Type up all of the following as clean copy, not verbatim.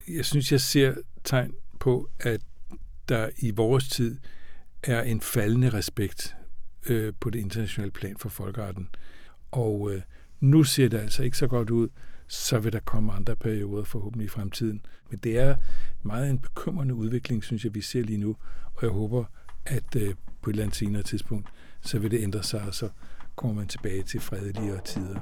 jeg synes, jeg ser tegn på, at der i vores tid er en faldende respekt på det internationale plan for folkeretten. Og nu ser det altså ikke så godt ud, så vil der komme andre perioder forhåbentlig i fremtiden. Men det er meget en bekymrende udvikling, synes jeg, vi ser lige nu, og jeg håber, at på et eller andet senere tidspunkt, så vil det ændre sig, og så kommer man tilbage til fredeligere tider.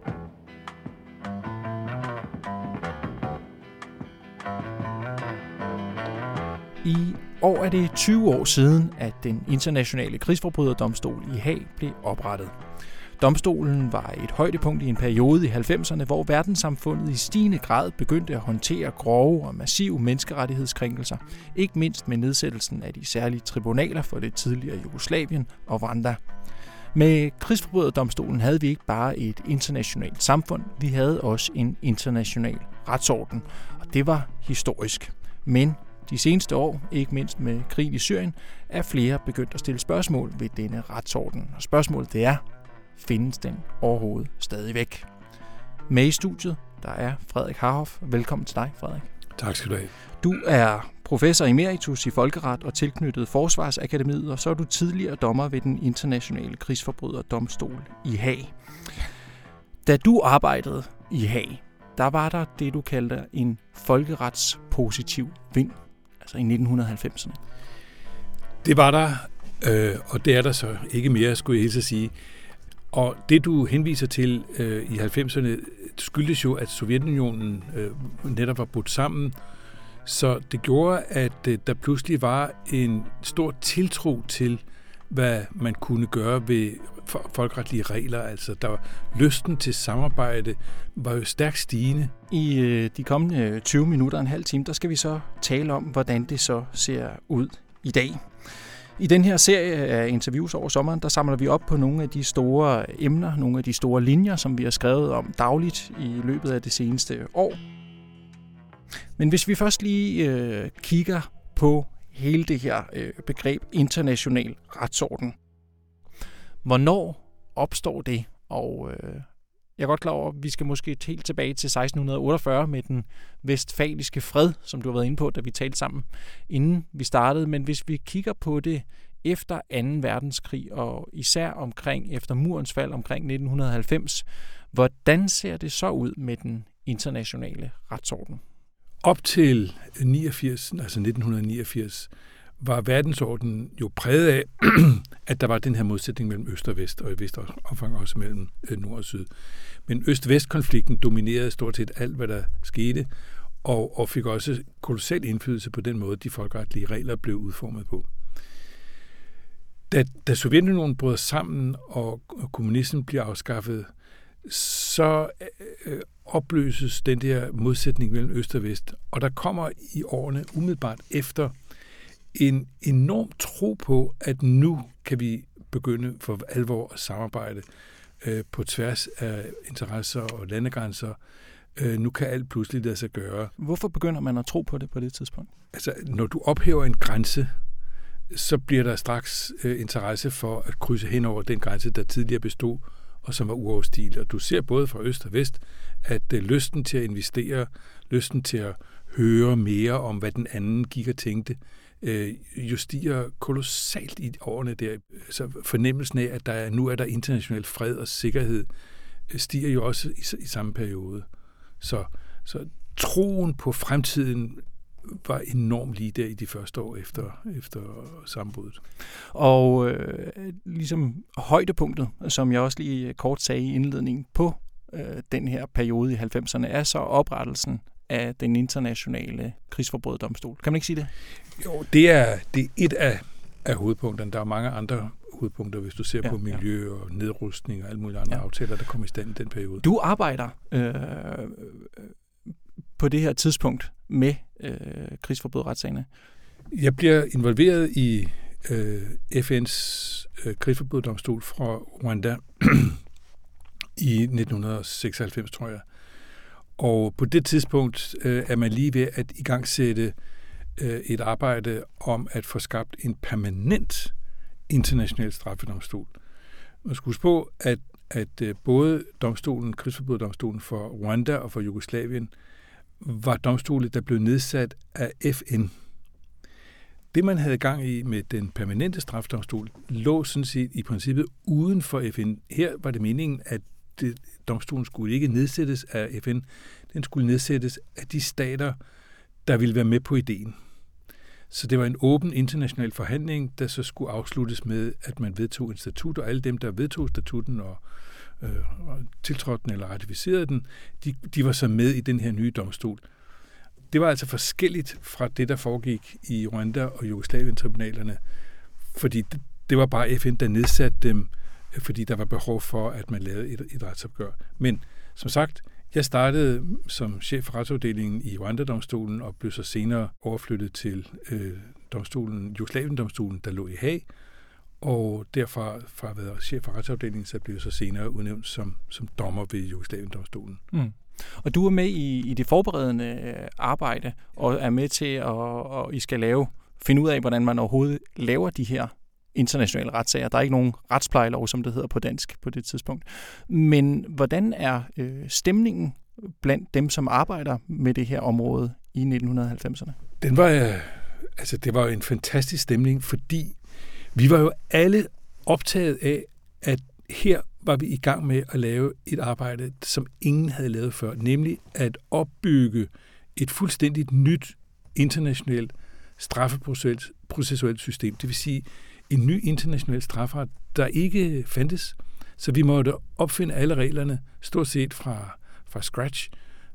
I år er det 20 år siden, at den internationale krigsforbryderdomstol i Haag blev oprettet. Domstolen var et højdepunkt i en periode i 90'erne, hvor verdenssamfundet i stigende grad begyndte at håndtere grove og massive menneskerettighedskrænkelser, ikke mindst med nedsættelsen af de særlige tribunaler for det tidligere Jugoslavien og Rwanda. Med krigsforbryderdomstolen havde vi ikke bare et internationalt samfund, vi havde også en international retsorden, og det var historisk. Men de seneste år, ikke mindst med krigen i Syrien, er flere begyndt at stille spørgsmål ved denne retsorden. Og spørgsmålet det er, findes den overhovedet stadigvæk? Med i studiet, der er Frederik Harhoff. Velkommen til dig, Frederik. Tak skal du have. Du er professor emeritus i folkeret og tilknyttet Forsvarsakademiet, og så er du tidligere dommer ved den internationale krigsforbryderdomstol i Haag. Da du arbejdede i Haag, der var der det, du kaldte en folkeretspositiv vind, altså i 1990'erne. Det var der, og det er der så ikke mere, skulle jeg helt sige. Og det, du henviser til i 90'erne, skyldes jo, at Sovjetunionen netop var brudt sammen. Så det gjorde, at der pludselig var en stor tiltro til, hvad man kunne gøre ved folkeretlige regler. Altså, der var lysten til samarbejde var jo stærkt stigende. I de kommende 20 minutter og en halv time, der skal vi så tale om, hvordan det så ser ud i dag. I den her serie af interviews over sommeren, der samler vi op på nogle af de store emner, nogle af de store linjer, som vi har skrevet om dagligt i løbet af det seneste år. Men hvis vi først lige kigger på hele det her begreb international retsorden. Hvornår opstår det? Og jeg er godt klar over, at vi skal måske helt tilbage til 1648 med den vestfaliske fred, som du har været inde på, da vi talte sammen, inden vi startede. Men hvis vi kigger på det efter 2. verdenskrig, og især efter murens fald omkring 1990, hvordan ser det så ud med den internationale retsorden? Op til 1989, var verdensordenen jo præget af, at der var den her modsætning mellem øst og vest, og i vist omfang også mellem nord og syd. Men øst-vest-konflikten dominerede stort set alt, hvad der skete, og fik også kolossal indflydelse på den måde, de folkeretlige regler blev udformet på. Da Sovjetunionen brød sammen, og kommunismen bliver afskaffet, så opløses den der modsætning mellem øst og vest, og der kommer i årene umiddelbart efter en enorm tro på, at nu kan vi begynde for alvor at samarbejde på tværs af interesser og landegrænser. Nu kan alt pludselig lade sig gøre. Hvorfor begynder man at tro på det på det tidspunkt? Altså, når du ophæver en grænse, så bliver der straks interesse for at krydse hen over den grænse, der tidligere bestod, og som var uoverstigelig. Og du ser både fra øst og vest, at lysten til at investere, lysten til at høre mere om, hvad den anden gik og tænkte, jo stiger kolossalt i årene der. Så fornemmelsen af, at nu er der international fred og sikkerhed, stiger jo også i samme periode. Så troen på fremtiden var enormt lige der i de første år efter sammenbruddet. Og ligesom højdepunktet, som jeg også lige kort sagde i indledningen på den her periode i 90'erne, er så oprettelsen af den internationale krigsforbryderdomstol. Kan man ikke sige det? Jo, det er et af hovedpunkterne. Der er mange andre hovedpunkter, hvis du ser på miljø og nedrustning og alle mulige andre aftaler, der kom i stand i den periode. Du arbejder på det her tidspunkt med krigsforbryderretssagerne. Jeg bliver involveret i FN's krigsforbryderdomstol fra Rwanda i 1996, tror jeg. Og på det tidspunkt er man lige ved at igangsætte et arbejde om at få skabt en permanent international straffedomstol. Man skal huske på, at både krigsforbryderdomstolen for Rwanda og for Jugoslavien var domstole, der blev nedsat af FN. Det, man havde gang i med den permanente strafdomstol, lå sådan set i princippet uden for FN. Her var det meningen, at domstolen skulle ikke nedsættes af FN. Den skulle nedsættes af de stater, der ville være med på ideen. Så det var en åben international forhandling, der så skulle afsluttes med, at man vedtog en statut, og alle dem, der vedtog statuten og tiltrådte den eller ratificerede den, de var så med i den her nye domstol. Det var altså forskelligt fra det, der foregik i Rwanda og Jugoslavien-tribunalerne, fordi det var bare FN, der nedsatte dem, fordi der var behov for, at man lavede et retsopgør. Men som sagt, jeg startede som chef for retsafdelingen i Rwanda-domstolen og blev så senere overflyttet til Jugoslavien-domstolen, der lå i Haag, og derfra fra at være chef for retsafdelingen, så blev jeg så senere udnævnt som dommer ved Jugoslavien-domstolen. Mm. Og du er med i det forberedende arbejde, og er med til at I skal finde ud af, hvordan man overhovedet laver de her internationale retssager. Der er ikke nogen retsplejelov, som det hedder på dansk på det tidspunkt. Men hvordan er stemningen blandt dem, som arbejder med det her område i 1990'erne? Det var jo en fantastisk stemning, fordi vi var jo alle optaget af, at her var vi i gang med at lave et arbejde, som ingen havde lavet før, nemlig at opbygge et fuldstændigt nyt internationalt straffeprocessuelt system. Det vil sige en ny international strafferet, der ikke fandtes. Så vi måtte opfinde alle reglerne, stort set fra scratch.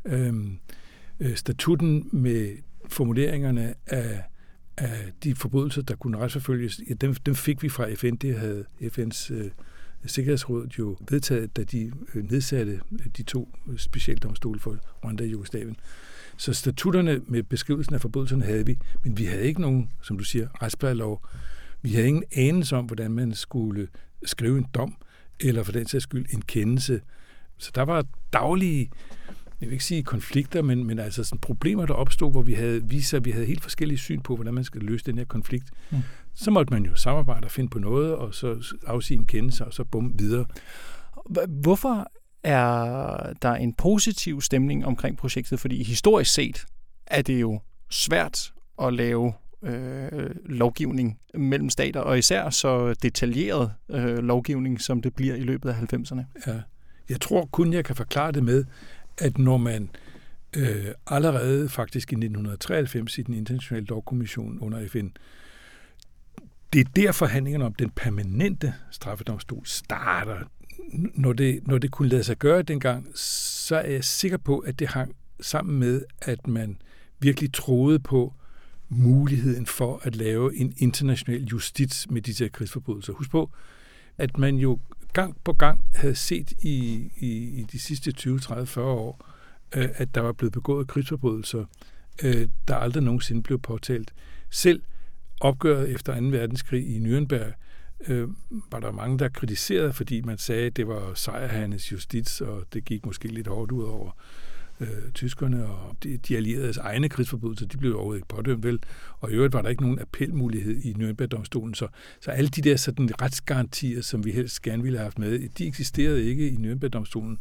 Statuten med formuleringerne af de forbrydelser, der kunne retsforfølges, dem fik vi fra FN. Det havde FN's Sikkerhedsråd jo vedtaget, da de nedsatte de 2 specialdomstole for Rwanda og Jugoslavien. Så statutterne med beskrivelsen af forbrydelserne havde vi, men vi havde ikke nogen, som du siger, retsplejelov. Vi havde ingen anelse om, hvordan man skulle skrive en dom, eller for den sags skyld en kendelse. Så der var daglige, jeg vil ikke sige konflikter, men altså sådan problemer, der opstod, hvor vi havde vist sig, at vi havde helt forskellige syn på, hvordan man skal løse den her konflikt. Mm. Så måtte man jo samarbejde og finde på noget, og så afsige en kendelse, og så bum videre. Hvorfor er der en positiv stemning omkring projektet? Fordi historisk set er det jo svært at lave lovgivning mellem stater, og især så detaljeret lovgivning, som det bliver i løbet af 90'erne. Ja. Jeg tror kun, jeg kan forklare det med, at når man allerede faktisk i 1993 i den internationale lovkommission under FN, det er der forhandlingerne om den permanente straffedomstol starter. Når det kunne lade sig gøre dengang, så er jeg sikker på, at det hang sammen med, at man virkelig troede på muligheden for at lave en international justits med disse krigsforbrydelser. Husk på, at man jo gang på gang havde set i de sidste 20, 30, 40 år, at der var blevet begået krigsforbrydelser, der aldrig nogensinde blev påtalt. Selv opgøret efter 2. verdenskrig i Nürnberg var der mange, der kritiserede, fordi man sagde, at det var sejrherrenes justits, og det gik måske lidt hårdt ud over tyskerne, og de allieredes egne krigsforbrydelser, de blev overhovedet ikke pådømt vel, og i øvrigt var der ikke nogen appelmulighed i Nürnberg-domstolen, så alle de der sådan retsgarantier, som vi helst gerne ville have haft med, de eksisterede ikke i Nürnberg-domstolen.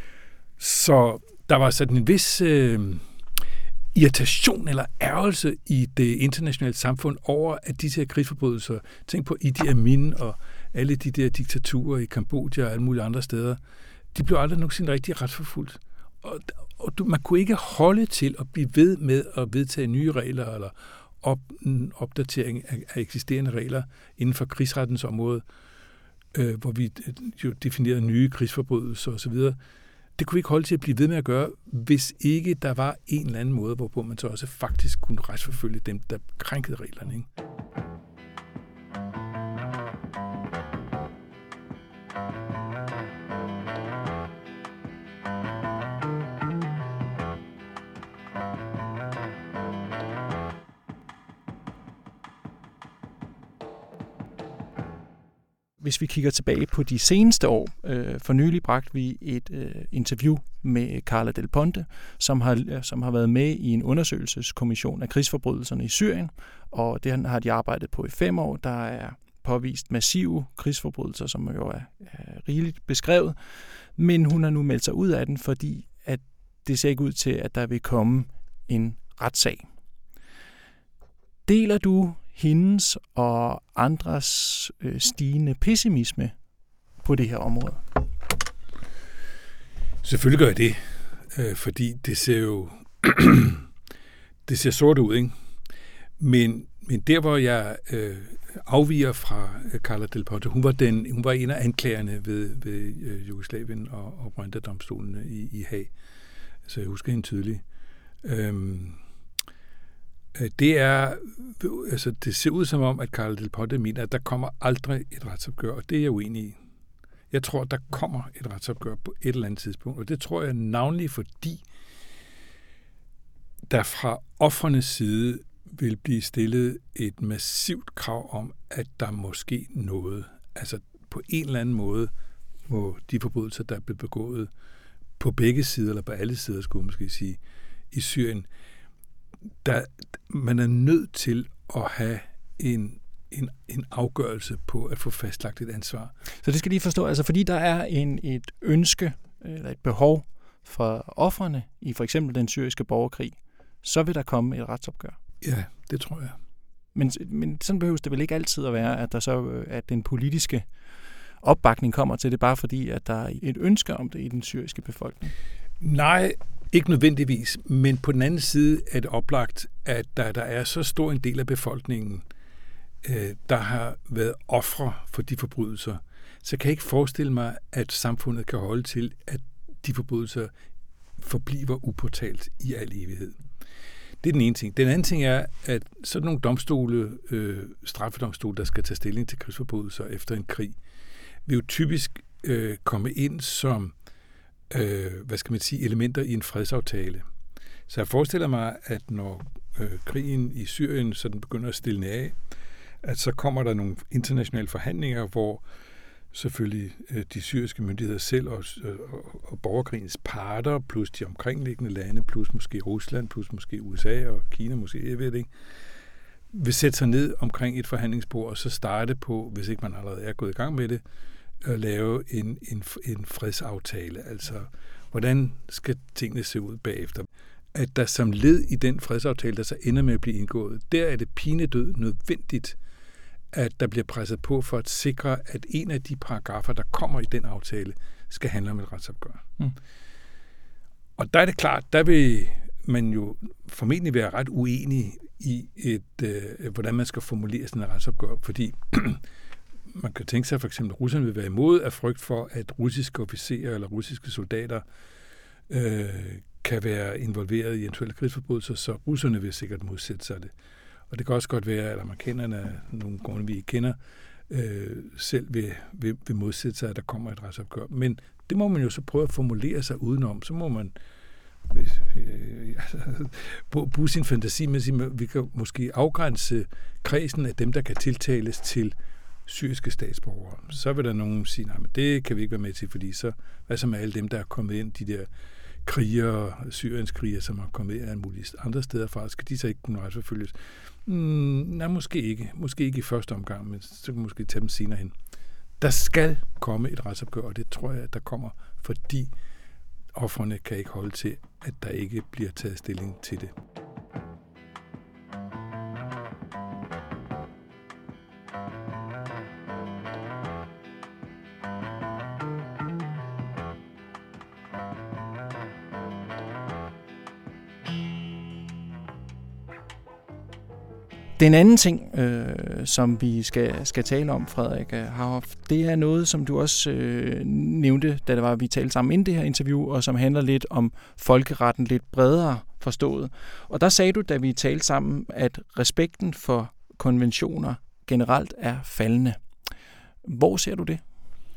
Så der var sådan en vis irritation eller ærgelse i det internationale samfund over, at disse her krigsforbrydelser, tænk på Idi Amin og alle de der diktaturer i Kambodja og alle mulige andre steder, de blev aldrig nogensinde rigtig retsforfulgt. Og man kunne ikke holde til at blive ved med at vedtage nye regler eller opdatering af eksisterende regler inden for krigsrettens område, hvor vi jo definerede nye krigsforbrydelser osv. Det kunne vi ikke holde til at blive ved med at gøre, hvis ikke der var en eller anden måde, hvorpå man så også faktisk kunne retsforfølge dem, der krænkede reglerne. Ikke? Hvis vi kigger tilbage på de seneste år, for nylig bragte vi et interview med Carla Del Ponte, som har været med i en undersøgelseskommission af krigsforbrydelserne i Syrien, og det har de arbejdet på i 5 år. Der er påvist massive krigsforbrydelser, som jo er rigeligt beskrevet, men hun har nu meldt sig ud af den, fordi at det ser ikke ud til, at der vil komme en retssag. Deler du hendes og andres stigende pessimisme på det her område? Selvfølgelig gør jeg det, fordi det ser jo det ser sort ud, ikke? Men der, hvor jeg afviger fra Carla Del Ponte, hun var en af anklagerne ved Jugoslavien og Rwanda-domstolene i Haag. Så jeg husker hende tydeligt. Det ser ud som om, at Carla Del Ponte mener, at der kommer aldrig et retsopgør, og det er jeg uenig i. Jeg tror, der kommer et retsopgør på et eller andet tidspunkt, og det tror jeg navnlig, fordi der fra ofrenes side vil blive stillet et massivt krav om, at der måske noget. Altså på en eller anden måde må de forbrydelser, der er blevet begået på begge sider, eller på alle sider, skulle man måske sige, i Syrien, man er nødt til at have en afgørelse på at få fastlagt et ansvar. Så det skal lige forstå, altså fordi der er et ønske eller et behov for ofrene i for eksempel den syriske borgerkrig, så vil der komme et retsopgør. Ja, det tror jeg. Men sådan behøves det vel ikke altid at være, at den politiske opbakning kommer til det, bare fordi, at der er et ønske om det i den syriske befolkning? Nej, ikke nødvendigvis. Men på den anden side er det oplagt, at der er så stor en del af befolkningen, der har været ofre for de forbrydelser, så kan jeg ikke forestille mig, at samfundet kan holde til, at de forbrydelser forbliver upåtalt i al evighed. Det er den ene ting. Den anden ting er, at sådan nogle domstole, straffedomstole, der skal tage stilling til krigsforbrydelser efter en krig, vil jo typisk komme ind som elementer i en fredsaftale. Så jeg forestiller mig, at når krigen i Syrien sådan begynder at stille af, at så kommer der nogle internationale forhandlinger, hvor selvfølgelig de syriske myndigheder selv og borgerkrigens parter, plus de omkringliggende lande, plus måske Rusland, plus måske USA og Kina, måske, jeg ved det ikke, vil sætte sig ned omkring et forhandlingsbord, og så starte på, hvis ikke man allerede er gået i gang med det, at lave en fredsaftale. Altså, hvordan skal tingene se ud bagefter? At der som led i den fredsaftale, der så ender med at blive indgået, der er det pinedød nødvendigt, at der bliver presset på for at sikre, at en af de paragrafer, der kommer i den aftale, skal handle om et retsopgør. Og der er det klart, der vil man jo formentlig være ret uenig i, hvordan man skal formulere sådan et retsopgør, fordi man kan tænke sig, at for eksempel russerne vil være imod af frygt for, at russiske officerer eller russiske soldater kan være involveret i eventuelle krigsforbrydelser, så russerne vil sikkert modsætte sig det. Og det kan også godt være, at amerikanerne, nogle grunde vi ikke kender, selv vil modsætte sig, at der kommer et retsopgør. Men det må man jo så prøve at formulere sig udenom. Så må man bruge sin fantasi med at sige, at vi kan måske afgrænse kredsen af dem, der kan tiltales til syriske statsborgere. Så vil der nogen sige, nej, men det kan vi ikke være med til, fordi så hvad så med alle dem, der er kommet ind, de der krigere, Syriens krigere, som har kommet ind af muligt andre steder fra, skal de så ikke kunne retsforfølges? Nej, måske ikke. Måske ikke i første omgang, men så kan man måske tage dem senere hen. Der skal komme et retsopgør, og det tror jeg, at der kommer, fordi ofrene kan ikke holde til, at der ikke bliver taget stilling til det. Den anden ting, som vi skal tale om, Frederik Harhoff, det er noget, som du også nævnte, da vi talte sammen inden det her interview, og som handler lidt om folkeretten lidt bredere forstået. Og der sagde du, da vi talte sammen, at respekten for konventioner generelt er faldende. Hvor ser du det?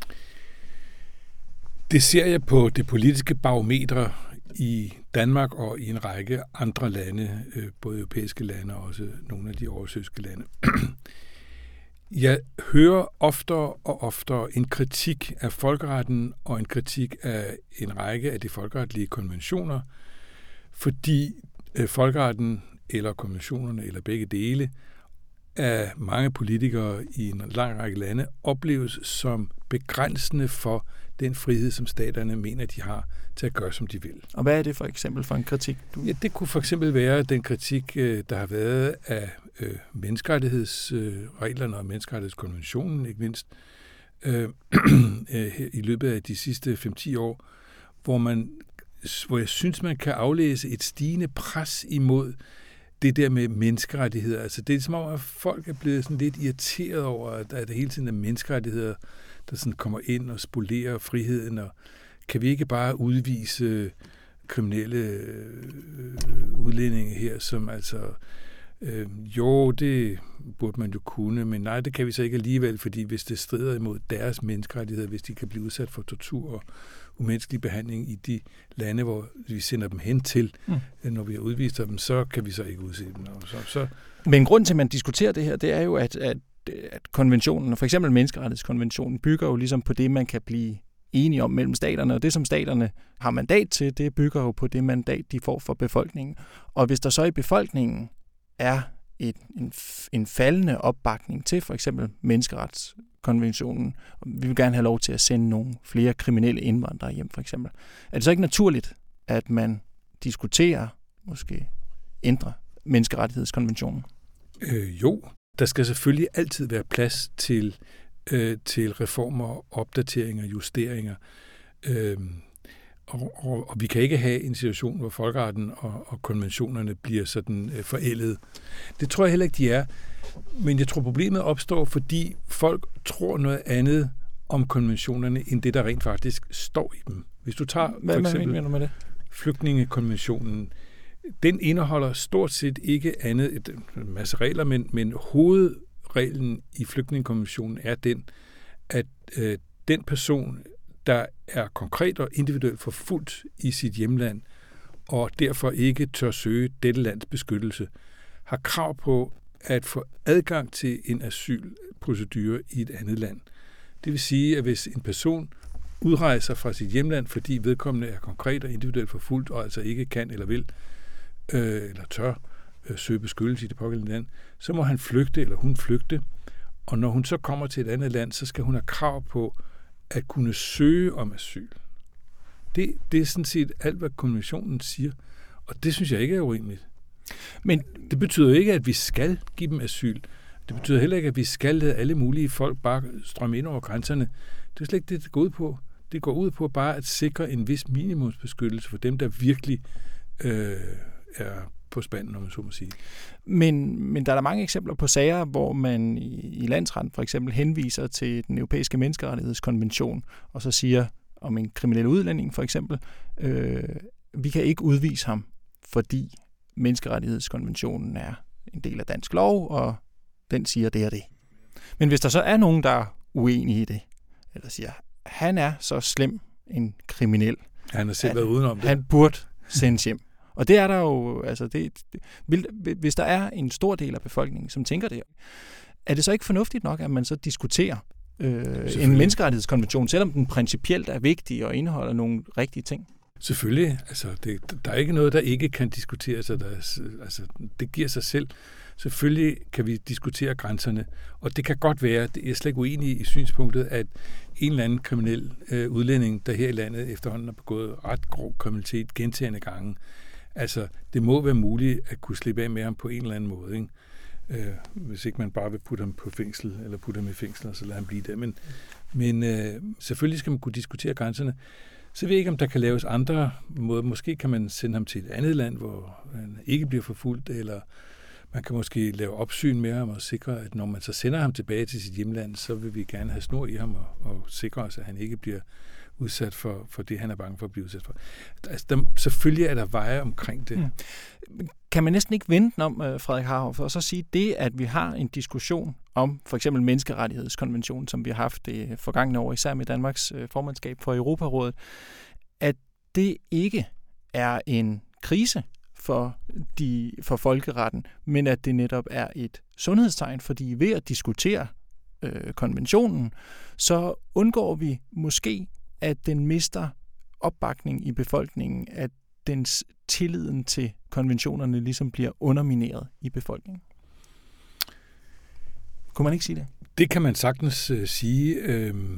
Det ser jeg på det politiske barometer i Danmark og i en række andre lande, både europæiske lande og også nogle af de oversøiske lande. Jeg hører oftere og oftere en kritik af folkeretten og en kritik af en række af de folkeretlige konventioner, fordi folkeretten eller konventionerne eller begge dele af mange politikere i en lang række lande opleves som begrænsende for den frihed, som staterne mener, de har til at gøre, som de vil. Og hvad er det for eksempel for en kritik? Ja, det kunne for eksempel være den kritik, der har været af menneskerettighedsreglerne og menneskerettighedskonventionen, ikke mindst, i løbet af de sidste 5-10 år, hvor jeg synes, man kan aflæse et stigende pres imod det der med menneskerettigheder. Altså det er som om, at folk er blevet sådan lidt irriteret over, at der hele tiden er menneskerettigheder, der sådan kommer ind og spolerer friheden, og kan vi ikke bare udvise kriminelle udlændinge her, som altså jo, det burde man jo kunne, men nej, det kan vi så ikke alligevel, fordi hvis det strider imod deres menneskerettigheder, hvis de kan blive udsat for tortur og umenneskelig behandling i de lande, hvor vi sender dem hen til, når vi har udvist dem, så kan vi så ikke udse dem. Men grunden til, at man diskuterer det her, det er jo, at konventionen, for eksempel menneskerettighedskonventionen, bygger jo ligesom på det, man kan blive enige om mellem staterne, og det, som staterne har mandat til, det bygger jo på det mandat, de får for befolkningen. Og hvis der så i befolkningen er en faldende opbakning til for eksempel menneskeretskonventionen, og vi vil gerne have lov til at sende nogle flere kriminelle indvandrere hjem for eksempel, er det så ikke naturligt, at man diskuterer, måske ændre menneskerettighedskonventionen? Jo, der skal selvfølgelig altid være plads til reformer, opdateringer, justeringer. Og vi kan ikke have en situation, hvor folkeretten og konventionerne bliver sådan forældet. Det tror jeg heller ikke, de er. Men jeg tror, problemet opstår, fordi folk tror noget andet om konventionerne, end det, der rent faktisk står i dem. Hvis du tager for eksempel med det? Flygtningekonventionen, den indeholder stort set ikke andet, en masse regler, men hovedreglen i flygtningekonventionen er den, at den person, der er konkret og individuelt forfulgt i sit hjemland, og derfor ikke tør søge dette lands beskyttelse, har krav på at få adgang til en asylprocedure i et andet land. Det vil sige, at hvis en person udrejser fra sit hjemland, fordi vedkommende er konkret og individuelt forfulgt, og altså ikke kan eller vil, eller tør søge beskyttelse i det pågældende land, så må han flygte eller hun flygte, og når hun så kommer til et andet land, så skal hun have krav på at kunne søge om asyl. Det er sådan set alt, hvad konventionen siger, og det synes jeg ikke er urimeligt. Men det betyder ikke, at vi skal give dem asyl. Det betyder heller ikke, at vi skal lade alle mulige folk bare strømme ind over grænserne. Det er slet ikke det, det går ud på. Det går ud på bare at sikre en vis minimumsbeskyttelse for dem, der virkelig er på spanden, om man så må sige. Men der er der mange eksempler på sager, hvor man i landsretten for eksempel henviser til den europæiske menneskerettighedskonvention, og så siger om en kriminel udlænding for eksempel, vi kan ikke udvise ham, fordi menneskerettighedskonventionen er en del af dansk lov, og den siger det og det. Men hvis der så er nogen, der er uenige i det, eller siger, han er så slem en kriminel, han har selv været udenom det. Han burde sendes hjem. Og det er der jo, altså hvis der er en stor del af befolkningen, som tænker det, er det så ikke fornuftigt nok, at man så diskuterer en menneskerettighedskonvention, selvom den principielt er vigtig og indeholder nogle rigtige ting? Selvfølgelig. Altså, der er ikke noget, der ikke kan diskuteres. Det giver sig selv. Selvfølgelig kan vi diskutere grænserne, og det kan godt være, det er slet ikke uenig i synspunktet, at en eller anden kriminel udlænding, der her i landet efterhånden har begået ret grov kriminalitet gentagne gange, altså det må være muligt at kunne slippe af med ham på en eller anden måde, ikke? Hvis ikke man bare vil putte ham på fængsel, eller putte ham i fængsel, og så lade ham blive der. Men selvfølgelig skal man kunne diskutere grænserne. Så ved jeg ikke, om der kan laves andre måder. Måske kan man sende ham til et andet land, hvor han ikke bliver forfulgt, eller man kan måske lave opsyn med ham og sikre, at når man så sender ham tilbage til sit hjemland, så vil vi gerne have snor i ham og sikre os, at han ikke bliver udsat for det, han er bange for at blive udsat for. Altså, selvfølgelig er der veje omkring det. Kan man næsten ikke vende den om, Frederik Harhoff, og så sige det, at vi har en diskussion om for eksempel menneskerettighedskonventionen, som vi har haft det forgangne år, især med Danmarks formandskab for Europarådet, at det ikke er en krise for folkeretten, men at det netop er et sundhedstegn, fordi ved at diskutere konventionen, så undgår vi måske, at den mister opbakning i befolkningen, at dens tilliden til konventionerne ligesom bliver undermineret i befolkningen. Kunne man ikke sige det? Det kan man sagtens sige,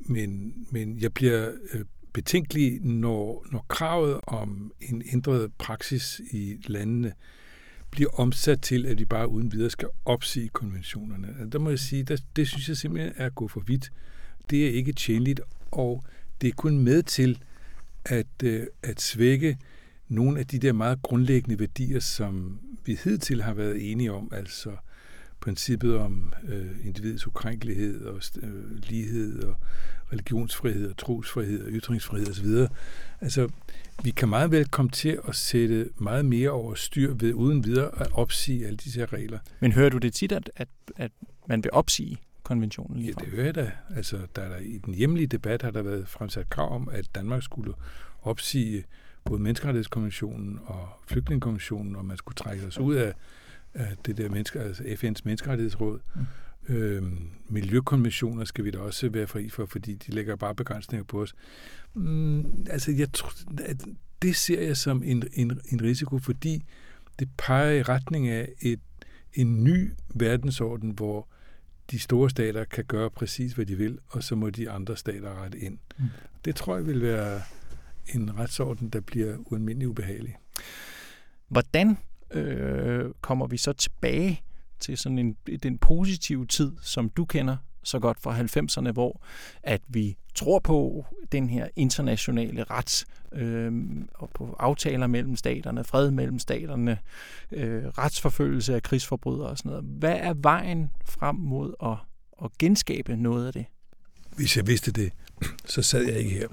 men jeg bliver betænkelig, når kravet om en ændret praksis i landene bliver omsat til, at vi bare uden videre skal opsige konventionerne. Der må jeg sige, det synes jeg simpelthen er at gå for vidt. Det er ikke tjenligt, og det er kun med til at svække nogle af de der meget grundlæggende værdier, som vi hidtil har været enige om, altså princippet om individets ukrænkelighed og lighed og religionsfrihed og trosfrihed og ytringsfrihed osv. Altså, vi kan meget vel komme til at sætte meget mere over styr ved uden videre at opsige alle disse her regler. Men hører du det tit, at man vil opsige konventionen? Ja, det hører jeg da. Altså, i den hjemlige debat har der været fremsat krav om, at Danmark skulle opsige både menneskerettighedskonventionen og flygtningekonventionen, og man skulle trække os ud af det der altså FN's menneskerettighedsråd. Miljøkonventioner skal vi da også være fri for, fordi de lægger bare begrænsninger på os. Altså, jeg tror, det ser jeg som en risiko, fordi det peger i retning af en ny verdensorden, hvor de store stater kan gøre præcis, hvad de vil, og så må de andre stater rette ind. Det tror jeg vil være en retsorden, der bliver ualmindelig ubehagelig. Hvordan kommer vi så tilbage til sådan den positive tid, som du kender så godt fra 90'erne, hvor at vi tror på den her internationale ret og på aftaler mellem staterne, fred mellem staterne, retsforfølgelse af krigsforbrydere og sådan noget. Hvad er vejen frem mod at genskabe noget af det? Hvis jeg vidste det, så sad jeg ikke her.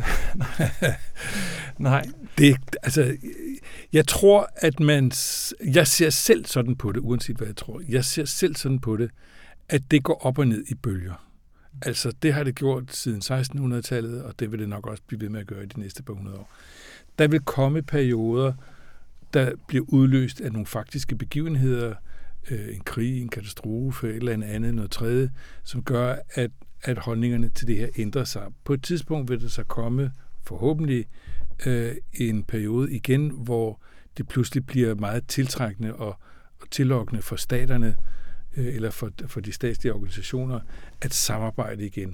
Nej. Jeg tror, at jeg ser selv sådan på det, uanset hvad jeg tror. Jeg ser selv sådan på det, at det går op og ned i bølger. Altså, det har det gjort siden 1600-tallet, og det vil det nok også blive ved med at gøre i de næste par 100 år. Der vil komme perioder, der bliver udløst af nogle faktiske begivenheder, en krig, en katastrofe, et eller andet, noget tredje, som gør, at holdningerne til det her ændrer sig. På et tidspunkt vil det så komme, forhåbentlig, en periode igen, hvor det pludselig bliver meget tiltrækkende og tillokkende for staterne, eller for de statslige organisationer, at samarbejde igen.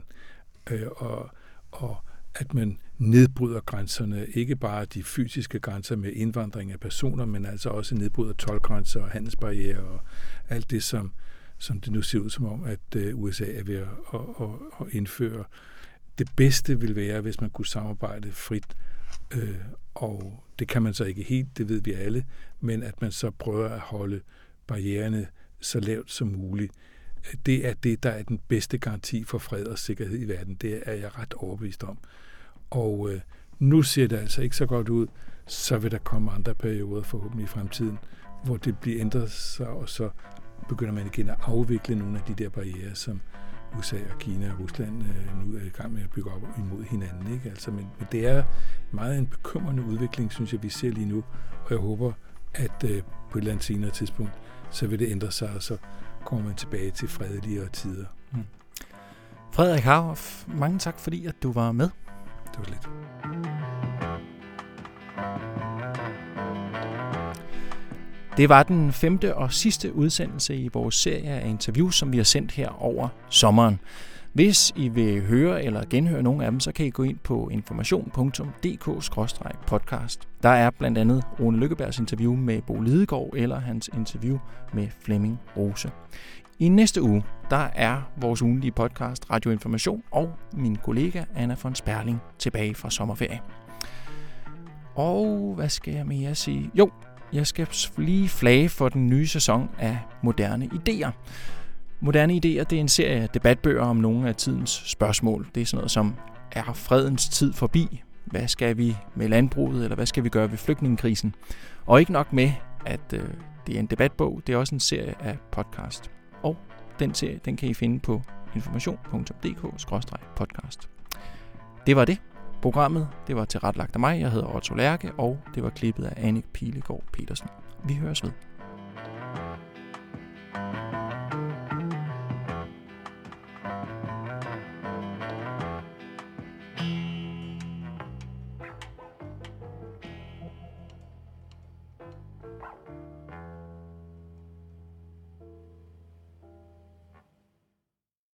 Og at man nedbryder grænserne, ikke bare de fysiske grænser med indvandring af personer, men altså også nedbryder toldgrænser og handelsbarrierer og alt det, som det nu ser ud som om, at USA er ved at indføre. Det bedste vil være, hvis man kunne samarbejde frit, og det kan man så ikke helt, det ved vi alle, men at man så prøver at holde barriererne så lavt som muligt. Det er det, der er den bedste garanti for fred og sikkerhed i verden. Det er jeg ret overbevist om. Og nu ser det altså ikke så godt ud, så vil der komme andre perioder forhåbentlig i fremtiden, hvor det bliver ændret sig, og så begynder man igen at afvikle nogle af de der barrierer, som USA og Kina og Rusland nu er i gang med at bygge op imod hinanden. Ikke? Altså, men det er meget en bekymrende udvikling, synes jeg, vi ser lige nu, og jeg håber, at på et eller andet senere tidspunkt, så vil det ændre sig, og så kommer man tilbage til fredeligere tider. Frederik Hauhoff, mange tak, fordi at du var med. Det var lidt. Det var den 5. og sidste udsendelse i vores serie af interviews, som vi har sendt her over sommeren. Hvis I vil høre eller genhøre nogle af dem, så kan I gå ind på information.dk/podcast. Der er blandt andet Rune Lykkebergs interview med Bo Lidegaard eller hans interview med Flemming Rose. I næste uge, der er vores ugenlige podcast Radio Information og min kollega Anna von Sperling tilbage fra sommerferie. Og hvad skal jeg mere sige? Jo, jeg skal lige flage for den nye sæson af Moderne Idéer. Moderne Idéer, det er en serie af debatbøger om nogle af tidens spørgsmål. Det er sådan noget som, er fredens tid forbi? Hvad skal vi med landbruget, eller hvad skal vi gøre ved flygtningekrisen? Og ikke nok med, at det er en debatbog, det er også en serie af podcast. Og den serie, den kan I finde på information.dk/podcast. Det var det. Programmet, det var tilrettelagt af mig. Jeg hedder Otto Lærke, og det var klippet af Annik Pilegaard Petersen. Vi høres ved.